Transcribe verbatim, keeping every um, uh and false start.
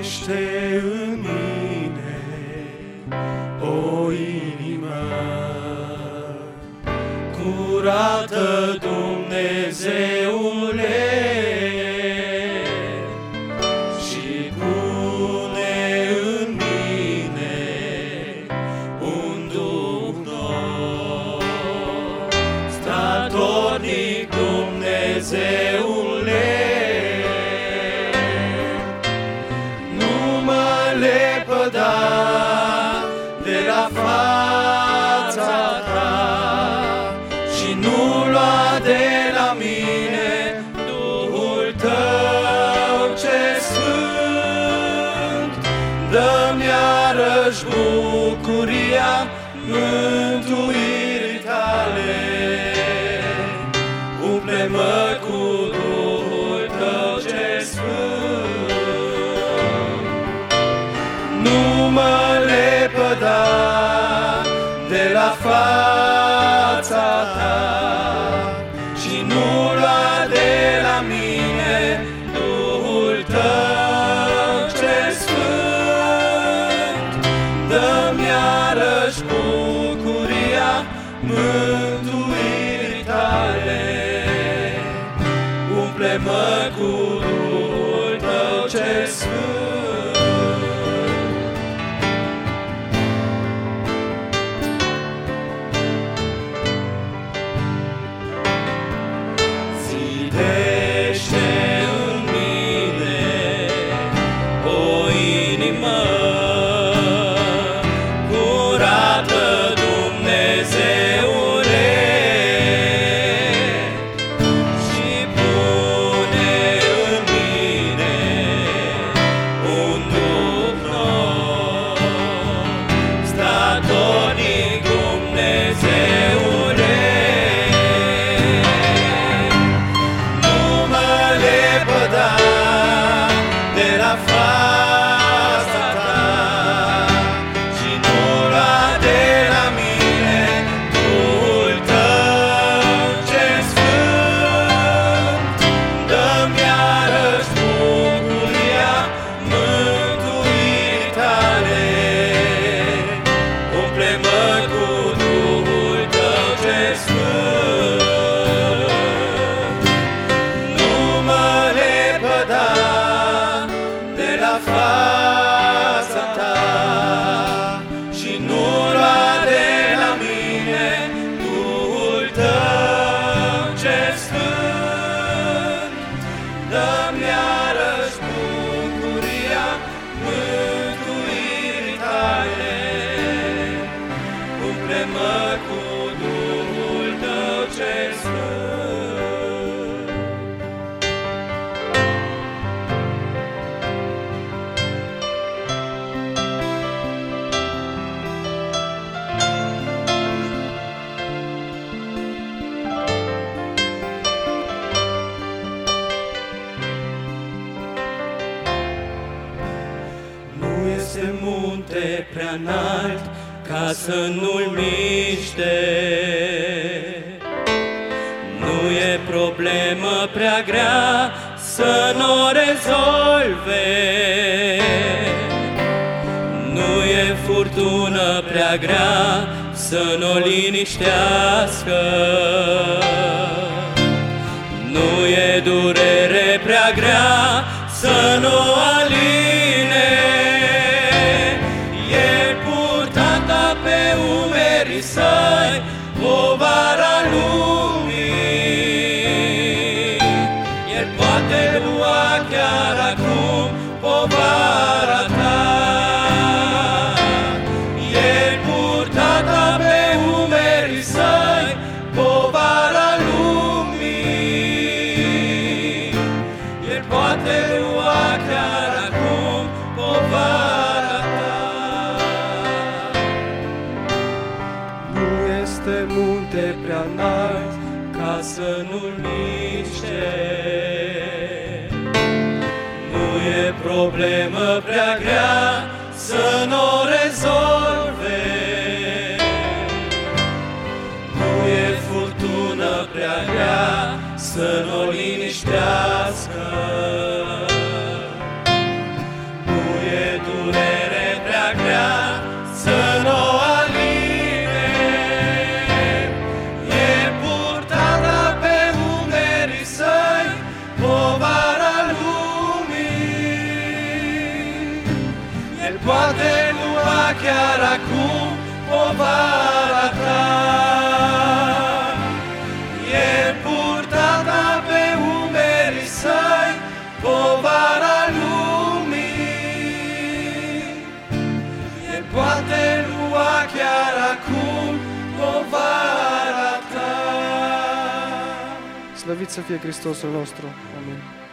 Zidește în mine o inimă curată, Dumnezeule, și pune în mine un duh nou. Statornic, Dumnezeule, de la fața ta și nu lua de la mine Duhul tău ce sfânt. Dă-mi iarăși bucuria mântuirii tale, umple-mă cu Duhul tău ce sfânt. Nu mă lepăda de la fața ta și nu lua de la mine Duhul tău ce sfânt. Dă-mi iarăși bucuria mântuirii tale, umple-mă cu Duhul tău ce sfânt. Este munte prea înalt ca să nu-l miște, nu e problemă prea grea să nu o rezolve, nu e furtună prea grea să nu o liniștească, nu e durere prea grea să nu o aline. Să-i povara lumii, El poate lua chiar acum povara ta. El purtata pe umerii Săi povara lumii, El poate lua chiar acum povara. Este munte prea înalt ca să nu-l miște, nu e problemă prea grea să nu o rezolve, nu e furtună prea grea să nu o liniștească, nu poate lua chiar acum povara ta. El purtata pe umerii săi povara lumii. El poate lua chiar acum povara ta. Slăvit să fie Hristosul nostru. Amin.